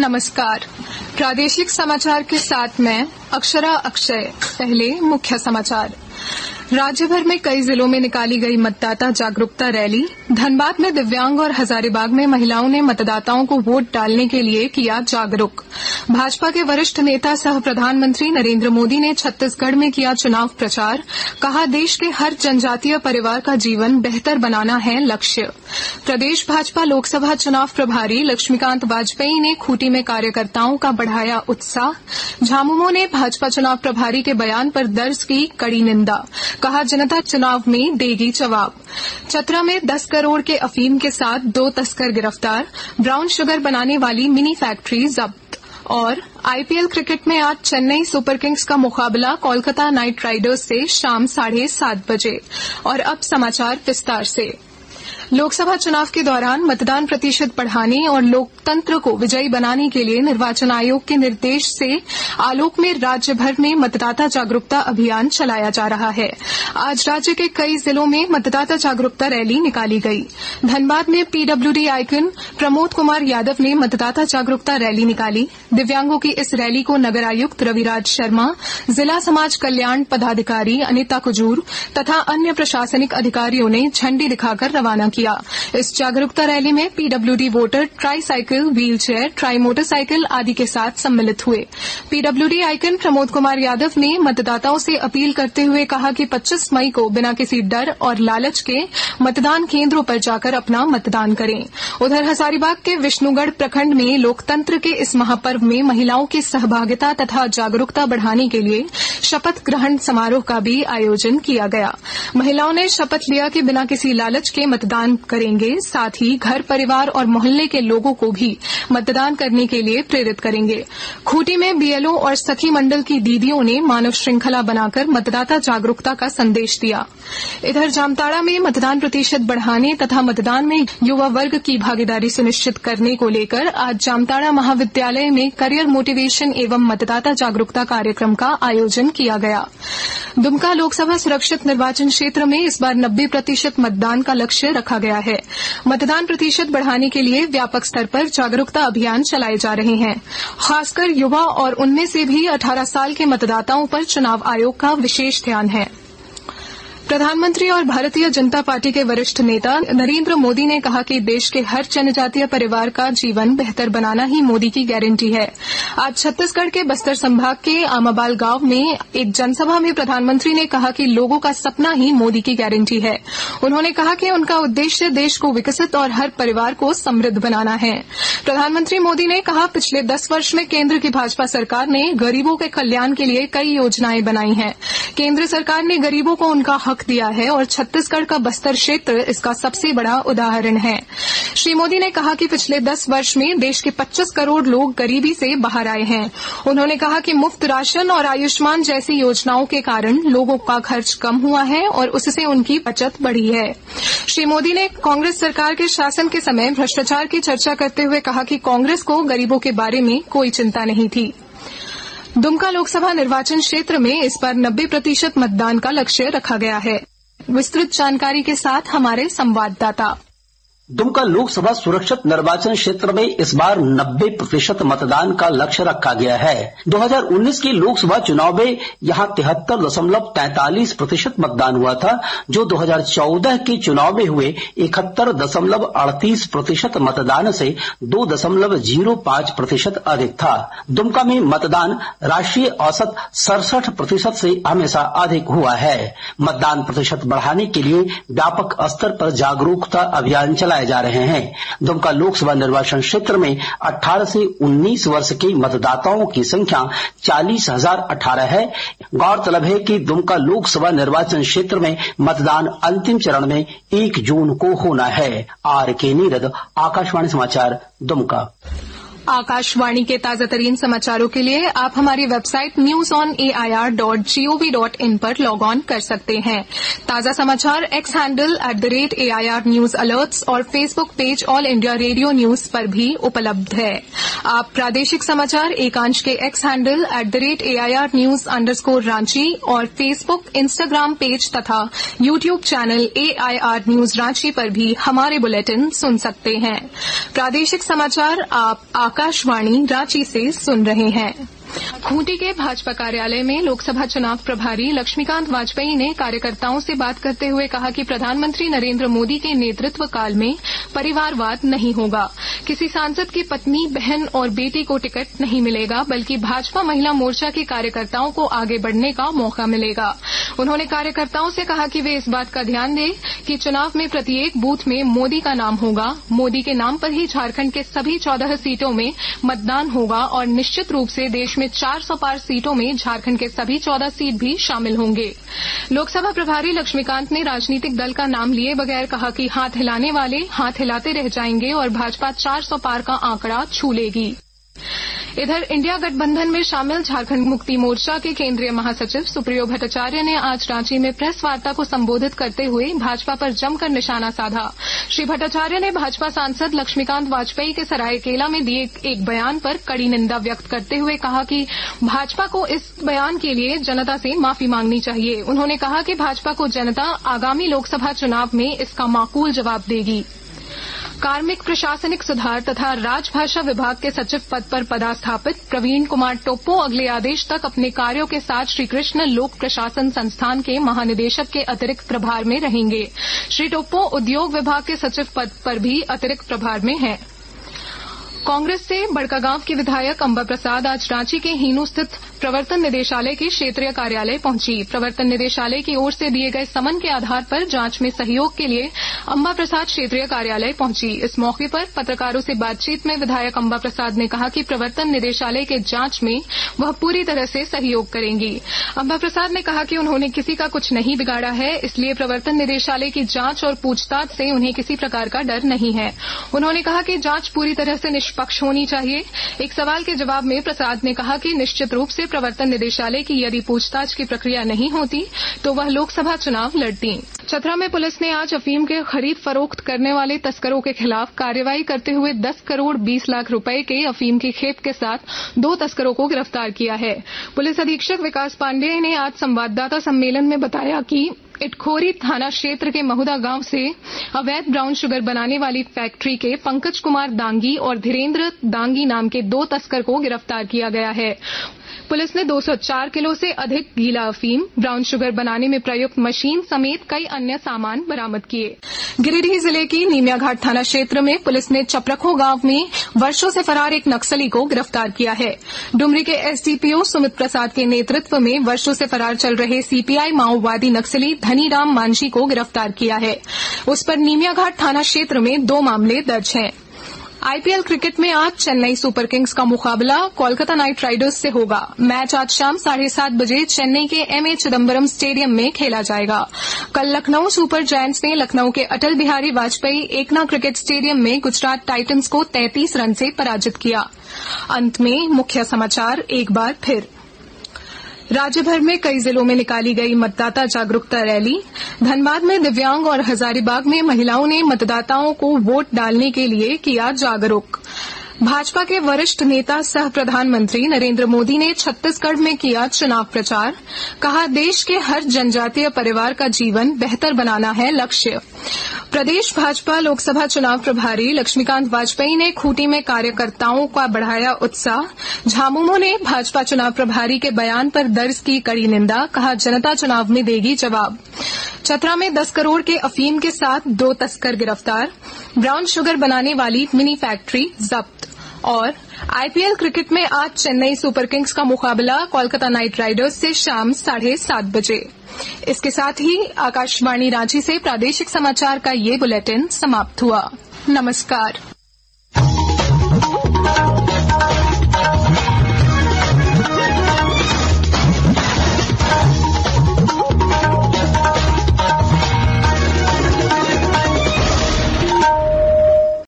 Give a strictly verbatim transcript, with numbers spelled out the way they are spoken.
नमस्कार। प्रादेशिक समाचार के साथ मैं अक्षरा अक्षय। पहले मुख्य समाचार। राज्य भर में कई जिलों में निकाली गई मतदाता जागरूकता रैली। धनबाद में दिव्यांग और हजारीबाग में महिलाओं ने मतदाताओं को वोट डालने के लिए किया जागरूक। भाजपा के वरिष्ठ नेता सह प्रधानमंत्री नरेंद्र मोदी ने छत्तीसगढ़ में किया चुनाव प्रचार। कहा, देश के हर जनजातीय परिवार का जीवन बेहतर बनाना है लक्ष्य। प्रदेश भाजपा लोकसभा चुनाव प्रभारी लक्ष्मीकांत वाजपेयी ने खूंटी में कार्यकर्ताओं का बढ़ाया उत्साह। झामुमो ने भाजपा चुनाव प्रभारी के बयान पर दर्ज की कड़ी निंदा। कहा, जनता चुनाव में देगी जवाब। चतरा में दस करोड़ के अफीम के साथ दो तस्कर गिरफ्तार। ब्राउन शुगर बनाने वाली मिनी फैक्ट्री जब्त। और आईपीएल क्रिकेट में आज चेन्नई सुपर किंग्स का मुकाबला कोलकाता नाइट राइडर्स से शाम साढ़े सात बजे। और अब समाचार विस्तार से। लोकसभा चुनाव के दौरान मतदान प्रतिशत बढ़ाने और लोकतंत्र को विजयी बनाने के लिए निर्वाचन आयोग के निर्देश से आलोक में राज्य भर में मतदाता जागरूकता अभियान चलाया जा रहा है। आज राज्य के कई जिलों में मतदाता जागरूकता रैली निकाली गई। धनबाद में पीडब्ल्यूडी आइकन प्रमोद कुमार यादव ने मतदाता जागरूकता रैली निकाली। दिव्यांगों की इस रैली को नगर आयुक्त रविराज शर्मा, जिला समाज कल्याण पदाधिकारी अनिता कुजूर तथा अन्य प्रशासनिक अधिकारियों ने झंडी दिखाकर रवाना किया। इस जागरूकता रैली में PWD voter tricycle, wheelchair, tri motorcycle आदि के साथ सम्मिलित हुए। पीडब्ल्यूडी आइकन प्रमोद कुमार यादव ने मतदाताओं से अपील करते हुए कहा कि पच्चीस मई को बिना किसी डर और लालच के मतदान केंद्रों पर जाकर अपना मतदान करें। उधर हजारीबाग के विष्णुगढ़ प्रखंड में लोकतंत्र के इस महापर्व में महिलाओं की सहभागिता तथा जागरूकता बढ़ाने के लिए शपथ ग्रहण समारोह का भी आयोजन किया गया। महिलाओं ने शपथ लिया कि बिना किसी लालच के मतदान करेंगे, साथ ही घर परिवार और मोहल्ले के लोगों को भी मतदान करने के लिए प्रेरित करेंगे। खूंटी में बीएलओ और सखी मंडल की दीदियों ने मानव श्रृंखला बनाकर मतदाता जागरूकता का संदेश दिया। इधर जामताड़ा में मतदान प्रतिशत बढ़ाने तथा मतदान में युवा वर्ग की भागीदारी सुनिश्चित करने को लेकर आज जामताड़ा महाविद्यालय में करियर मोटिवेशन एवं मतदाता जागरूकता कार्यक्रम का आयोजन किया गया। दुमका लोकसभा सुरक्षित निर्वाचन क्षेत्र में इस बार नब्बे प्रतिशत मतदान का लक्ष्य रखा गया है। मतदान प्रतिशत बढ़ाने के लिए व्यापक स्तर पर जागरूकता अभियान चलाए जा रहे हैं। खासकर युवा और उनमें से भी अठारह साल के मतदाताओं पर चुनाव आयोग का विशेष ध्यान है। प्रधानमंत्री और भारतीय जनता पार्टी के वरिष्ठ नेता नरेंद्र मोदी ने कहा कि देश के हर जनजातीय परिवार का जीवन बेहतर बनाना ही मोदी की गारंटी है। आज छत्तीसगढ़ के बस्तर संभाग के आमाबाल गांव में एक जनसभा में प्रधानमंत्री ने कहा कि लोगों का सपना ही मोदी की गारंटी है। उन्होंने कहा कि उनका उद्देश्य देश को विकसित और हर परिवार को समृद्ध बनाना है। प्रधानमंत्री मोदी ने कहा, पिछले दस वर्ष में केंद्र की भाजपा सरकार ने गरीबों के कल्याण के लिए कई योजनाएं बनाई हैं। केंद्र सरकार ने गरीबों को उनका हक दिया है और छत्तीसगढ़ का बस्तर क्षेत्र इसका सबसे बड़ा उदाहरण है। श्री मोदी ने कहा कि पिछले दस वर्ष में देश के पच्चीस करोड़ लोग गरीबी से बाहर आए हैं। उन्होंने कहा कि मुफ्त राशन और आयुष्मान जैसी योजनाओं के कारण लोगों का खर्च कम हुआ है और उससे उनकी बचत बढ़ी है। श्री मोदी ने कांग्रेस सरकार के शासन के समय भ्रष्टाचार की चर्चा करते हुए कहा कि कांग्रेस को गरीबों के बारे में कोई चिंता नहीं थी। दुमका लोकसभा निर्वाचन क्षेत्र में इस बार नब्बे प्रतिशत मतदान का लक्ष्य रखा गया है। विस्तृत जानकारी के साथ हमारे संवाददाता। दुमका लोकसभा सुरक्षित निर्वाचन क्षेत्र में इस बार नब्बे प्रतिशत मतदान का लक्ष्य रखा गया है। दो हज़ार उन्नीस के लोकसभा चुनाव में यहां तिहत्तर दशमलव तैंतालीस प्रतिशत मतदान हुआ था, जो दो हज़ार चौदह के चुनाव में हुए इकहत्तर दशमलव अड़तीस प्रतिशत मतदान से दो दशमलव जीरो पांच प्रतिशत अधिक था। दुमका में मतदान राष्ट्रीय औसत सड़सठ प्रतिशत से हमेशा अधिक हुआ है। मतदान प्रतिशत बढ़ाने के लिए व्यापक स्तर पर जागरूकता अभियान चलाया जा रहे हैं। दुमका लोकसभा निर्वाचन क्षेत्र में अठारह से उन्नीस वर्ष के मतदाताओं की संख्या चालीस हजार अठारह है। गौरतलब है कि दुमका लोकसभा निर्वाचन क्षेत्र में मतदान अंतिम चरण में एक जून को होना है। आर के नीरद, आकाशवाणी समाचार, दुमका। आकाशवाणी के ताजा तरीन समाचारों के लिए आप हमारी website news on A I R dot G O V dot in पर लॉग ऑन कर सकते हैं। ताजा समाचार X handle at the rate A I R news alerts और Facebook page All India Radio news पर भी उपलब्ध है। आप प्रादेशिक समाचार एकांश के X handle at the rate A I R news underscore Ranchi और फेसबुक, इंस्टाग्राम पेज तथा YouTube channel A I R news Ranchi पर भी हमारे बुलेटिन सुन सकते हैं। प्रादेशिक समाचार आप आकाशवाणी रांची से सुन रहे हैं। खूंटी के भाजपा कार्यालय में लोकसभा चुनाव प्रभारी लक्ष्मीकांत वाजपेयी ने कार्यकर्ताओं से बात करते हुए कहा कि प्रधानमंत्री नरेंद्र मोदी के नेतृत्व काल में परिवारवाद नहीं होगा। किसी सांसद की पत्नी, बहन और बेटी को टिकट नहीं मिलेगा, बल्कि भाजपा महिला मोर्चा के कार्यकर्ताओं को आगे बढ़ने का मौका मिलेगा। उन्होंने कार्यकर्ताओं से कहा कि वे इस बात का ध्यान दें कि चुनाव में प्रत्येक बूथ में मोदी का नाम होगा। मोदी के नाम पर ही झारखंड के सभी चौदह सीटों में मतदान होगा और निश्चित रूप से देश में चार सौ पार सीटों में झारखंड के सभी चौदह सीट भी शामिल होंगे। लोकसभा प्रभारी लक्ष्मीकांत ने राजनीतिक दल का नाम लिए बगैर कहा कि हाथ हिलाने वाले हाथ हिलाते रह जाएंगे और भाजपा चार सौ पार का आंकड़ा छू लेगी। इधर इंडिया गठबंधन में शामिल झारखंड मुक्ति मोर्चा के केंद्रीय महासचिव सुप्रियो भट्टाचार्य ने आज रांची में प्रेस वार्ता को संबोधित करते हुए भाजपा पर जमकर निशाना साधा। श्री भट्टाचार्य ने भाजपा सांसद लक्ष्मीकांत वाजपेयी के सरायकेला में दिए एक बयान पर कड़ी निंदा व्यक्त करते हुए कहा कि भाजपा को इस बयान के लिए जनता से माफी मांगनी चाहिए। उन्होंने कहा कि भाजपा को जनता आगामी लोकसभा चुनाव में इसका माकूल जवाब देगी। कार्मिक प्रशासनिक सुधार तथा राजभाषा विभाग के सचिव पद पर पदस्थापित प्रवीण कुमार टोप्पो अगले आदेश तक अपने कार्यों के साथ श्रीकृष्ण लोक प्रशासन संस्थान के महानिदेशक के अतिरिक्त प्रभार में रहेंगे। श्री टोप्पो उद्योग विभाग के सचिव पद पर भी अतिरिक्त प्रभार में हैं। कांग्रेस से बड़कागांव की विधायक अंबा प्रसाद आज रांची के हीनू स्थित प्रवर्तन निदेशालय के क्षेत्रीय कार्यालय पहुंची। प्रवर्तन निदेशालय की ओर से दिए गए समन के आधार पर जांच में सहयोग के लिए अंबा प्रसाद क्षेत्रीय कार्यालय पहुंची। इस मौके पर पत्रकारों से बातचीत में विधायक अंबा प्रसाद ने कहा कि प्रवर्तन निदेशालय के जांच में वह पूरी तरह से सहयोग करेंगी। अंबा प्रसाद ने कहा कि उन्होंने किसी का कुछ नहीं बिगाड़ा है, इसलिए प्रवर्तन निदेशालय की जांच और पूछताछ से उन्हें किसी प्रकार का डर नहीं है। उन्होंने कहा कि जांच पूरी तरह से निष्पक्ष होनी चाहिए। एक सवाल के जवाब में प्रसाद ने कहा कि निश्चित रूप से प्रवर्तन निदेशालय की यदि पूछताछ की प्रक्रिया नहीं होती तो वह लोकसभा चुनाव लड़ती। चतरा में पुलिस ने आज अफीम के खरीद फरोख्त करने वाले तस्करों के खिलाफ कार्रवाई करते हुए दस करोड़ बीस लाख रुपए के अफीम की खेप के साथ दो तस्करों को गिरफ्तार किया है। पुलिस अधीक्षक विकास पांडेय ने आज संवाददाता सम्मेलन में बताया कि इटखोरी थाना क्षेत्र के महुदा गांव से अवैध ब्राउन शुगर बनाने वाली फैक्ट्री के पंकज कुमार दांगी और धीरेन्द्र दांगी नाम के दो तस्कर को गिरफ्तार किया गया है। पुलिस ने दो सौ चार किलो से अधिक गीला अफीम, ब्राउन शुगर बनाने में प्रयुक्त मशीन समेत कई अन्य सामान बरामद किए। गिरिडीह जिले की नीमियाघाट थाना क्षेत्र में पुलिस ने चपरखो गांव में वर्षों से फरार एक नक्सली को गिरफ्तार किया है। डुमरी के एसडीपीओ सुमित प्रसाद के नेतृत्व में वर्षों से फरार चल रहे सीपीआई माओवादी नक्सली धनीराम मांझी को गिरफ्तार किया है। उस पर नीमियाघाट थाना क्षेत्र में दो मामले दर्ज हैं। आईपीएल क्रिकेट में आज चेन्नई सुपर किंग्स का मुकाबला कोलकाता नाइट राइडर्स से होगा। मैच आज शाम साढ़े सात बजे चेन्नई के एमए चिदम्बरम स्टेडियम में खेला जाएगा। कल लखनऊ सुपर जायंट्स ने लखनऊ के अटल बिहारी वाजपेयी एकना क्रिकेट स्टेडियम में गुजरात टाइटंस को तैंतीस रन से पराजित किया। अंत में मुख्य समाचार एक बार फिर। राज्य भर में कई जिलों में निकाली गई मतदाता जागरूकता रैली। धनबाद में दिव्यांग और हजारीबाग में महिलाओं ने मतदाताओं को वोट डालने के लिए किया जागरूक। भाजपा के वरिष्ठ नेता सह प्रधानमंत्री नरेंद्र मोदी ने छत्तीसगढ़ में किया चुनाव प्रचार। कहा, देश के हर जनजातीय परिवार का जीवन बेहतर बनाना है लक्ष्य। प्रदेश भाजपा लोकसभा चुनाव प्रभारी लक्ष्मीकांत वाजपेयी ने खूंटी में कार्यकर्ताओं का बढ़ाया उत्साह। झामुमो ने भाजपा चुनाव प्रभारी के बयान पर दर्ज की कड़ी निंदा। कहा, जनता चुनाव में देगी जवाब। चतरा में दस करोड़ के अफीम के साथ दो तस्कर गिरफ्तार। ब्राउन शुगर बनाने वाली मिनी फैक्ट्री जब्त। और आईपीएल क्रिकेट में आज चेन्नई सुपर किंग्स का मुकाबला कोलकाता नाइट राइडर्स से शाम साढ़े सात बजे। इसके साथ ही आकाशवाणी रांची से प्रादेशिक समाचार का ये बुलेटिन समाप्त हुआ। नमस्कार।